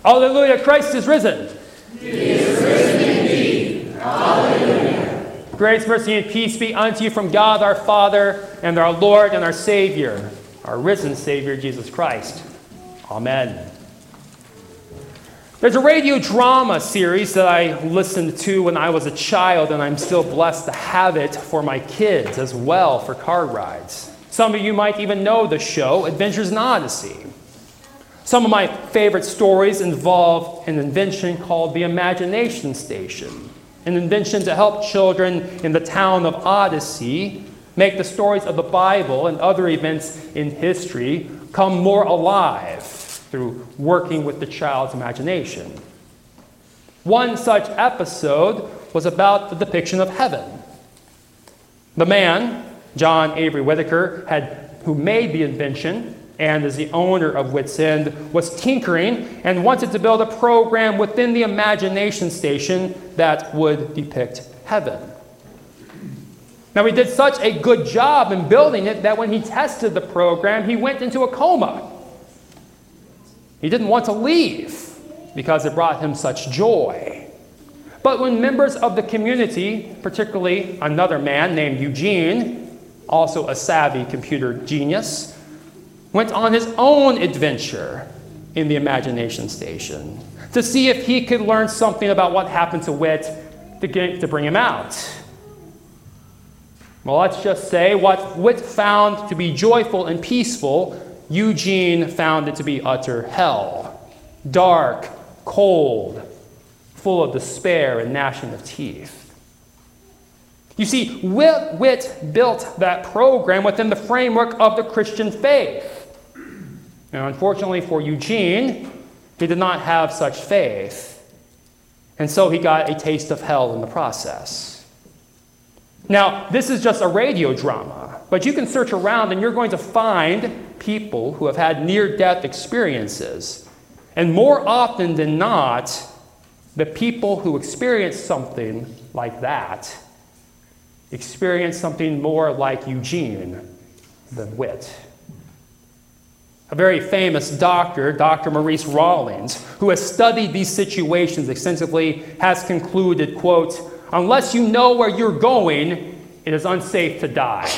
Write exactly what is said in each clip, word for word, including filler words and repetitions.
Hallelujah, Christ is risen. He is risen indeed. Hallelujah. Grace, mercy, and peace be unto you from God our Father and our Lord and our Savior, our risen Savior, Jesus Christ. Amen. There's a radio drama series that I listened to when I was a child, and I'm still blessed to have it for my kids as well for car rides. Some of you might even know the show, Adventures in Odyssey. Some of my favorite stories involve an invention called the Imagination Station, an invention to help children in the town of Odyssey make the stories of the Bible and other events in history come more alive through working with the child's imagination. One such episode was about the depiction of heaven. The man, John Avery Whittaker, had, who made the invention and is the owner of Wits End, was tinkering and wanted to build a program within the Imagination Station that would depict heaven. Now, he did such a good job in building it that when he tested the program, he went into a coma. He didn't want to leave because it brought him such joy. But when members of the community, particularly another man named Eugene, also a savvy computer genius, went on his own adventure in the Imagination Station to see if he could learn something about what happened to Whit to, get, to bring him out. Well, let's just say what Whit found to be joyful and peaceful, Eugene found it to be utter hell. Dark, cold, full of despair and gnashing of teeth. You see, Whit, Whit built that program within the framework of the Christian faith. And unfortunately for Eugene, he did not have such faith. And so he got a taste of hell in the process. Now, this is just a radio drama, but you can search around and you're going to find people who have had near-death experiences. And more often than not, the people who experience something like that experience something more like Eugene than Whit. A very famous doctor, Doctor Maurice Rawlings, who has studied these situations extensively, has concluded, quote, "Unless you know where you're going, it is unsafe to die."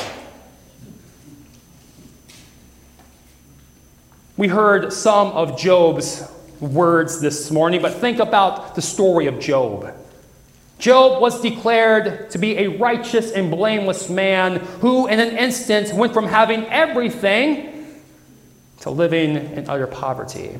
We heard some of Job's words this morning, but think about the story of Job. Job was declared to be a righteous and blameless man who, in an instant, went from having everything to living in utter poverty.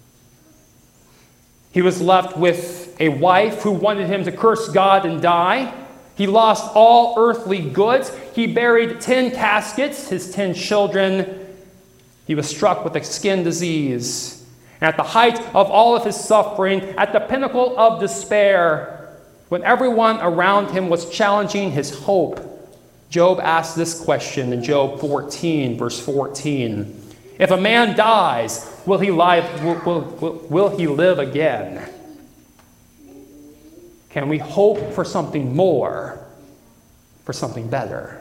He was left with a wife who wanted him to curse God and die. He lost all earthly goods. He buried ten caskets, his ten children. He was struck with a skin disease. And at the height of all of his suffering, at the pinnacle of despair, when everyone around him was challenging his hope, Job asked this question in Job fourteen, verse fourteen. If a man dies, will he live, will, will, will, will he live again? Can we hope for something more, for something better?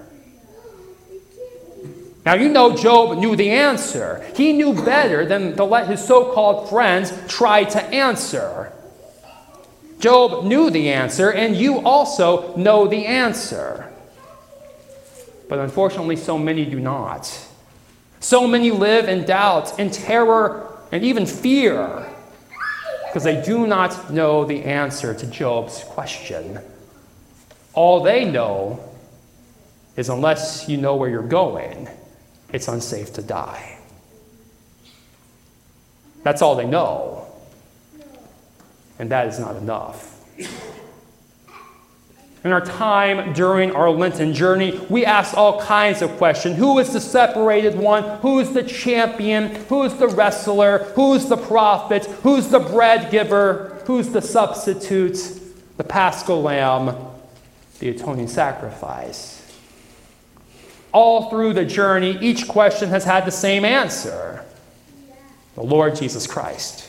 Now, you know Job knew the answer. He knew better than to let his so-called friends try to answer. Job knew the answer, and you also know the answer. But unfortunately, so many do not. So many live in doubt, in terror, and even fear, because they do not know the answer to Job's question. All they know is unless you know where you're going, it's unsafe to die. That's all they know. And that is not enough. In our time during our Lenten journey, we ask all kinds of questions. Who is the separated one? Who is the champion? Who is the wrestler? Who is the prophet? Who's the bread giver? Who's the substitute? The Paschal Lamb, the atoning sacrifice. All through the journey, each question has had the same answer: the Lord Jesus Christ.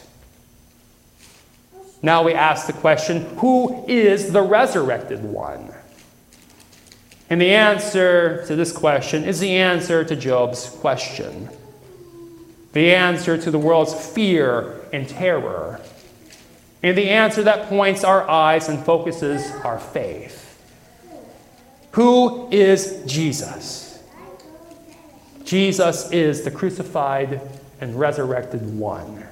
Now we ask the question, who is the resurrected one? And the answer to this question is the answer to Job's question. The answer to the world's fear and terror and the answer that points our eyes and focuses our faith. Who is Jesus? Jesus is the crucified and resurrected one.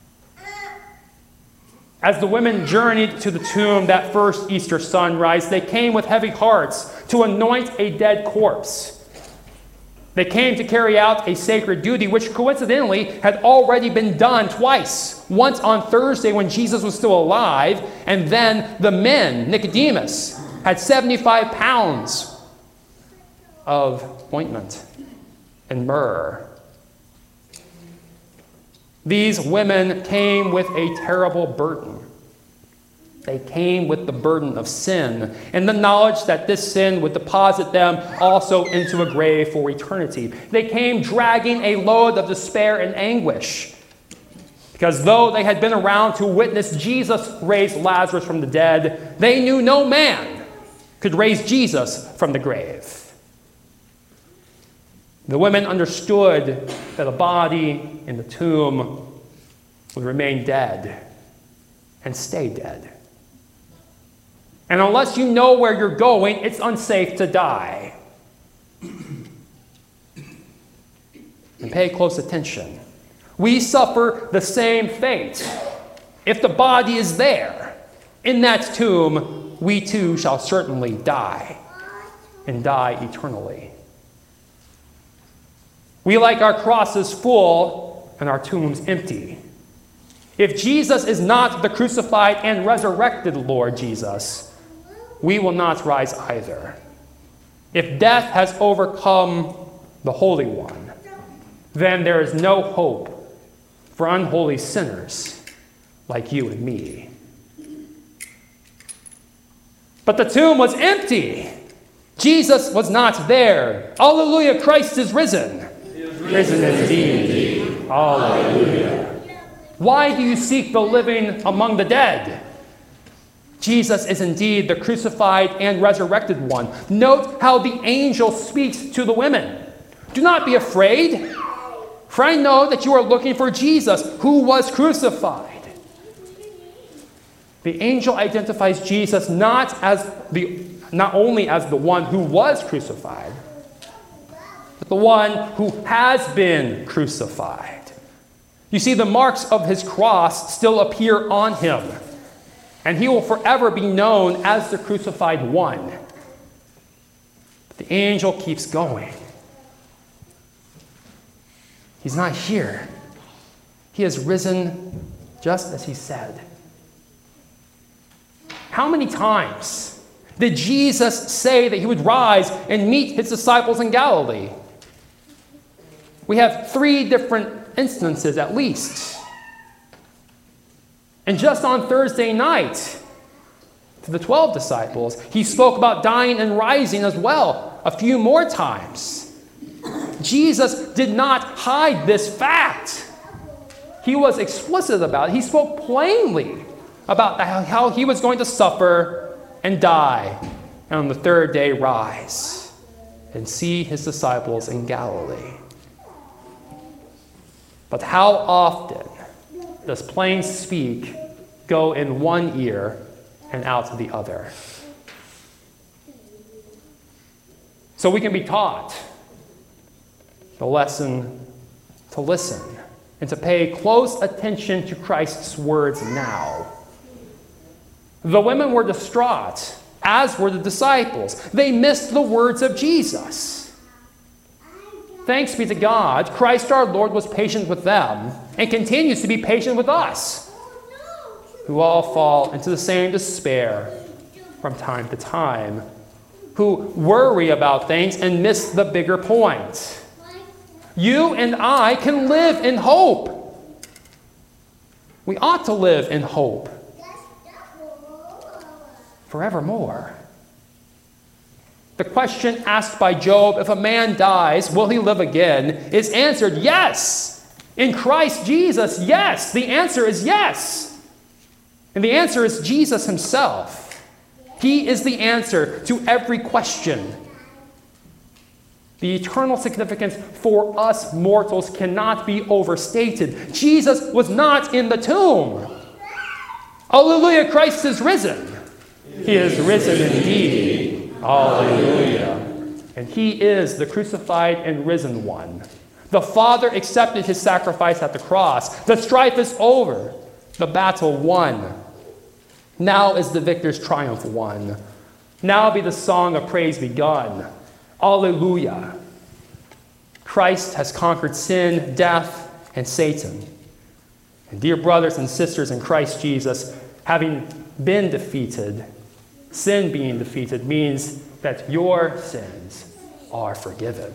As the women journeyed to the tomb that first Easter sunrise, they came with heavy hearts to anoint a dead corpse. They came to carry out a sacred duty, which coincidentally had already been done twice. Once on Thursday when Jesus was still alive, and then the men, Nicodemus, had seventy-five pounds of ointment and myrrh. These women came with a terrible burden. They came with the burden of sin and the knowledge that this sin would deposit them also into a grave for eternity. They came dragging a load of despair and anguish, because though they had been around to witness Jesus raise Lazarus from the dead, they knew no man could raise Jesus from the grave. The women understood that a body in the tomb would remain dead and stay dead. And unless you know where you're going, it's unsafe to die. And pay close attention. We suffer the same fate. If the body is there, in that tomb, we too shall certainly die, and die eternally. We like our crosses full and our tombs empty. If Jesus is not the crucified and resurrected Lord Jesus, we will not rise either. If death has overcome the Holy One, then there is no hope for unholy sinners like you and me. But the tomb was empty. Jesus was not there. Alleluia, Christ is risen. Risen indeed. Alleluia. Why do you seek the living among the dead? Jesus is indeed the crucified and resurrected one. Note how the angel speaks to the women. Do not be afraid, for I know that you are looking for Jesus, who was crucified. The angel identifies Jesus not as the not only as the one who was crucified, but the one who has been crucified. You see, the marks of his cross still appear on him, and he will forever be known as the crucified one. But the angel keeps going. He's not here. He has risen just as he said. How many times did Jesus say that he would rise and meet his disciples in Galilee? We have three different instances at least. And just on Thursday night, to the twelve disciples, he spoke about dying and rising as well a few more times. Jesus did not hide this fact. He was explicit about it. He spoke plainly about how he was going to suffer and die, and on the third day rise and see his disciples in Galilee. But how often does plain speak go in one ear and out the other? So we can be taught the lesson to listen and to pay close attention to Christ's words now. The women were distraught, as were the disciples. They missed the words of Jesus. Thanks be to God, Christ our Lord was patient with them and continues to be patient with us, who all fall into the same despair from time to time, who worry about things and miss the bigger point. You and I can live in hope. We ought to live in hope forevermore. The question asked by Job, if a man dies, will he live again, is answered yes. In Christ Jesus, yes. The answer is yes. And the answer is Jesus himself. He is the answer to every question. The eternal significance for us mortals cannot be overstated. Jesus was not in the tomb. Hallelujah, Christ is risen. He is risen indeed. Hallelujah. And he is the crucified and risen one. The Father accepted his sacrifice at the cross. The strife is over. The battle won. Now is the victor's triumph won. Now be the song of praise begun. Alleluia. Christ has conquered sin, death, and Satan. And dear brothers and sisters in Christ Jesus, having been defeated, sin being defeated means that your sins are forgiven.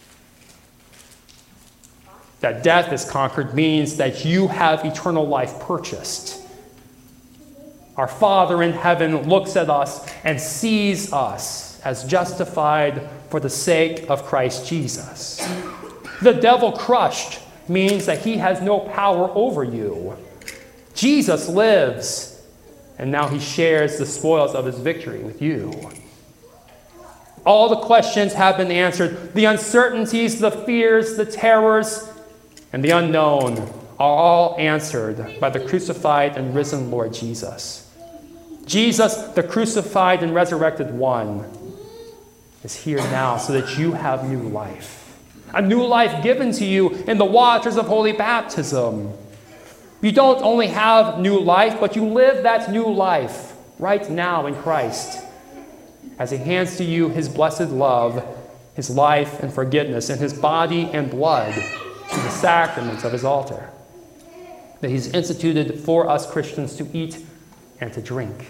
That death is conquered means that you have eternal life purchased. Our Father in heaven looks at us and sees us as justified for the sake of Christ Jesus. The devil crushed means that he has no power over you. Jesus lives, and now he shares the spoils of his victory with you. All the questions have been answered. The uncertainties, the fears, the terrors, and the unknown are all answered by the crucified and risen Lord Jesus. Jesus, the crucified and resurrected one, is here now so that you have new life. A new life given to you in the waters of holy baptism. You don't only have new life, but you live that new life right now in Christ as he hands to you his blessed love, his life and forgiveness, and his body and blood through the sacraments of his altar that he's instituted for us Christians to eat and to drink.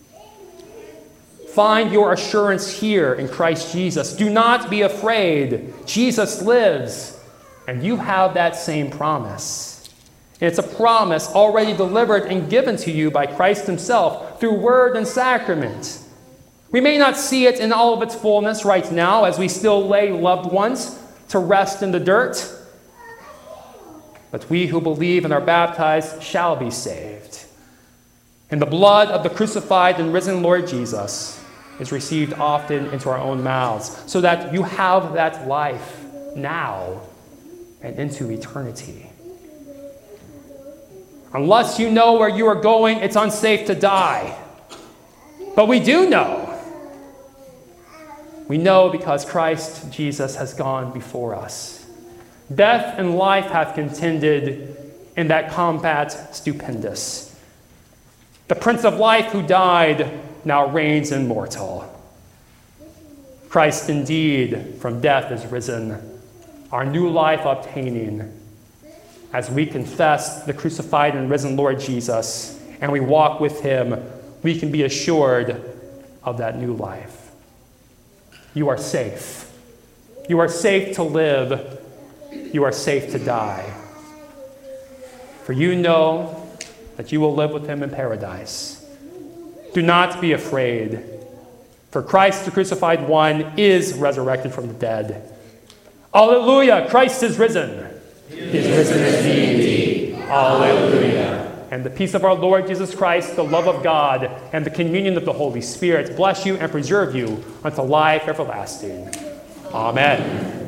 Find your assurance here in Christ Jesus. Do not be afraid. Jesus lives, and you have that same promise. And it's a promise already delivered and given to you by Christ himself through word and sacrament. We may not see it in all of its fullness right now as we still lay loved ones to rest in the dirt, but we who believe and are baptized shall be saved. And the blood of the crucified and risen Lord Jesus is received often into our own mouths, so that you have that life now and into eternity. Unless you know where you are going, it's unsafe to die. But we do know. We know because Christ Jesus has gone before us. Death and life have contended in that combat stupendous. The Prince of Life who died now reigns immortal. Christ indeed from death is risen, our new life obtaining. As we confess the crucified and risen Lord Jesus, and we walk with him, we can be assured of that new life. You are safe. You are safe to live. You are safe to die. For you know that you will live with him in paradise. Do not be afraid, for Christ, the crucified one, is resurrected from the dead. Alleluia! Christ is risen. He is risen indeed. Alleluia. And the peace of our Lord Jesus Christ, the love of God, and the communion of the Holy Spirit bless you and preserve you unto life everlasting. Amen.